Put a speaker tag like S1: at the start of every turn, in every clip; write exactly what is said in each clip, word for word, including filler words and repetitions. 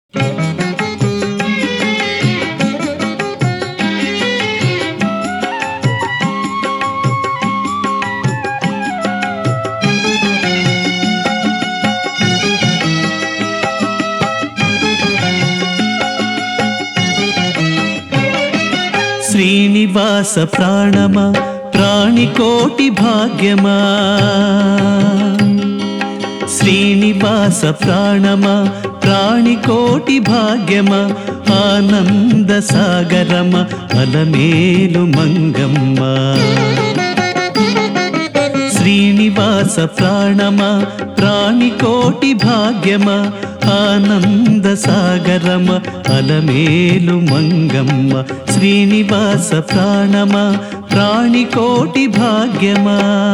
S1: శ్రీనివాస ప్రాణమా ప్రాణికోటి భాగ్యమా శ్రీనివాస ప్రాణమా ప్రాణికోటి భాగ్యమా ఆనంద సాగరమ అలమేలు మంగమ్మ శ్రీనివాస ప్రాణమా ప్రాణికోటి భాగ్యమా ఆనంద సాగరమ అలమేలు మంగమ్మ శ్రీనివాస ప్రాణమా ప్రాణికోటి భాగ్యమా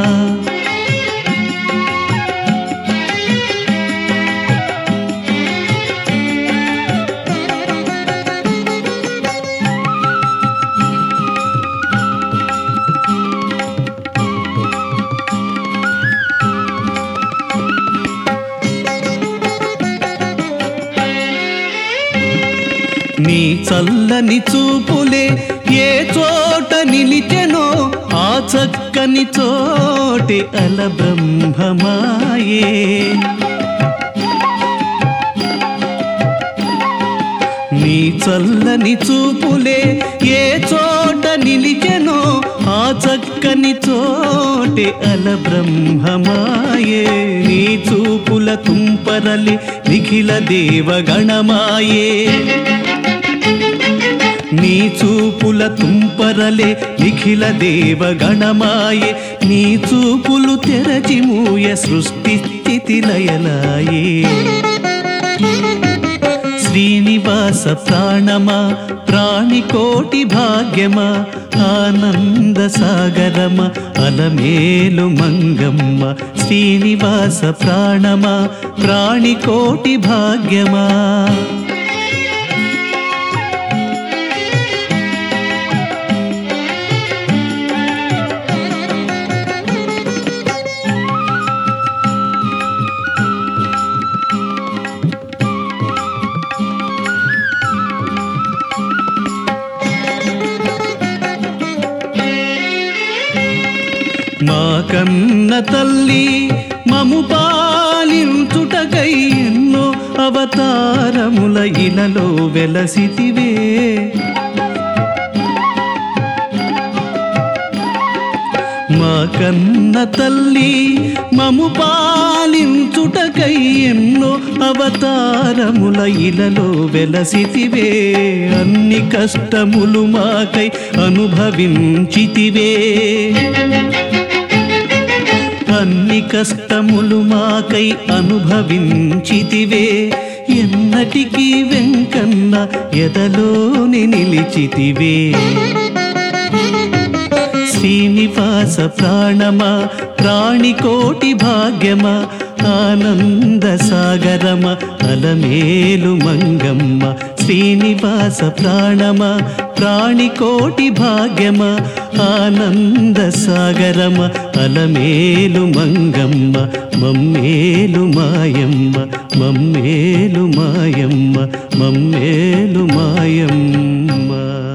S1: నీ చల్లని చూపులే ఏ చోట నిలిచెనో ఆ చక్కని చోటే అల బ్రహ్మమాయే నీ చల్లని చూపులే ఏ చోట నిలిచెనో ఆ చక్కని చోటే అల బ్రహ్మమాయే నీ చూపుల తుంపరలి నిఖిల దేవగణమాయే నీ చూపుల తుంపరలే నిఖిల దేవగణమాయే నీ చూపులు తెరచి మూయ సృష్టి స్థితి లయలాయే శ్రీనివాస ప్రాణమా ప్రాణికోటి భాగ్యమా ఆనంద సాగరమ అలమేలు మంగమ్మ శ్రీనివాస ప్రాణమా ప్రాణికోటి భాగ్యమా మా కన్న తల్లి మము పాలించుటకై ఎన్నో అవతారముల ఇలలో వెలసితివే మా కన్న తల్లి మము పాలించుటకై ఎన్నో అవతారముల ఇలలో వెలసితివే అన్ని కష్టములు మాకై అనుభవించితివే అన్ని కష్టములు మాకై అనుభవించితివే ఎన్నటికీ వెంకన్న ఎదలోని నిలిచితివే శ్రీనివాస ప్రాణమా ప్రాణికోటి భాగ్యమా ఆనంద సాగరమ అలమేలు మంగమ్మ శ్రీనివాస ప్రాణమా ప్రాణికోటి భాగ్యమా ఆనంద సాగరమ అలమేలు మంగమ్మ మమ్మేలు మాయమ్మ మమ్మేలు మాయమ్మ మమ్మేలు మాయమ్మ